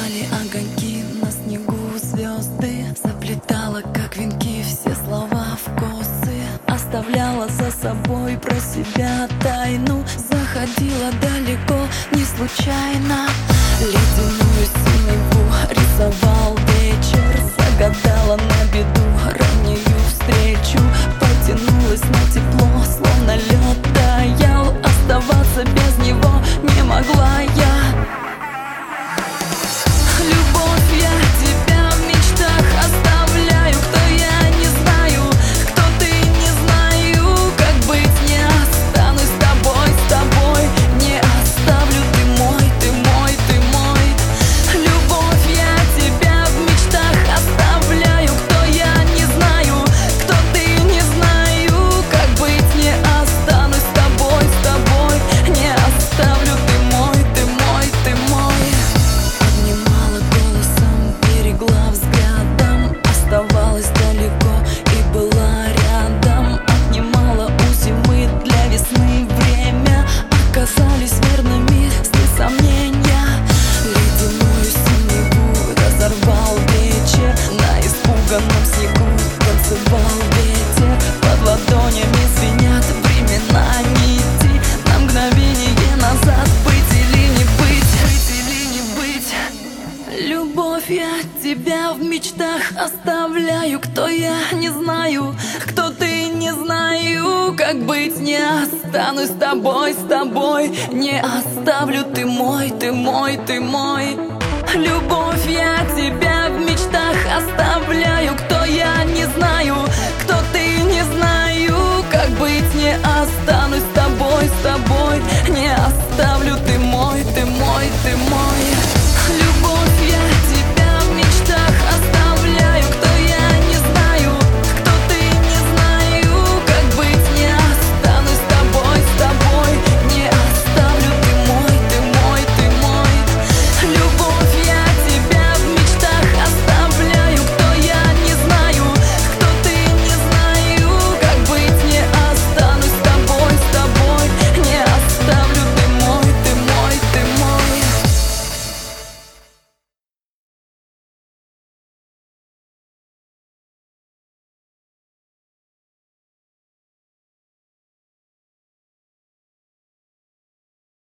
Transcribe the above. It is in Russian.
Мерцали огоньки на снегу, звезды заплетала, как венки, все слова в косы. Оставляла за собой про себя тайну, заходила далеко, не случайно. Ледяную синеву рисовал вечер, загадала на беду раннюю встречу. Потянулась на тепло, словно лед таял, оставаться без него не могла я. Любовь, я тебя в мечтах оставляю. Кто я, не знаю, кто ты, не знаю. Как быть, не останусь с тобой, не оставлю. Ты мой, ты мой, ты мой. Любовь, я тебя в мечтах оставляю. Кто я, не знаю, кто ты, не знаю. Как быть, не останусь с тобой, не оставлю. Ты мой, ты мой, ты мой. Поднимала голосом, берегла взглядом, оставалась далеко и была рядом. Отнимала у зимы для весны время, оказались верными сны сомнения. Ледяную синеву разорвал вечер, на испуганном снегу танцевал ветер. Под ладонями звенят времена нити, на мгновение назад быть или не быть, быть или не быть. Любовь, я тебя в мечтах оставляю. Кто я, не знаю, кто ты, не знаю. Как быть, не останусь с тобой, не оставлю. Ты мой, ты мой, ты мой. Любовь, я тебя в мечтах оставляю. Кто я, не знаю, кто ты, не знаю. Как быть, не останусь с тобой, не оставлю. Ты мой, ты мой, ты мой.